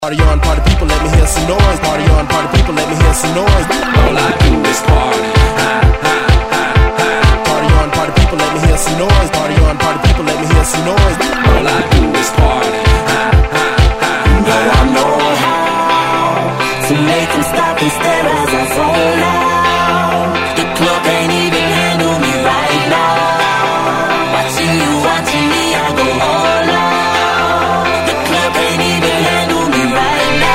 Party on, party people, let me hear some noise. Party on, party people, let me hear some noise. All I do is party. Party on, party people, let me hear some noise. Party on, party people, let me hear some noise. All I do is party. You know I know how to make them stop and stare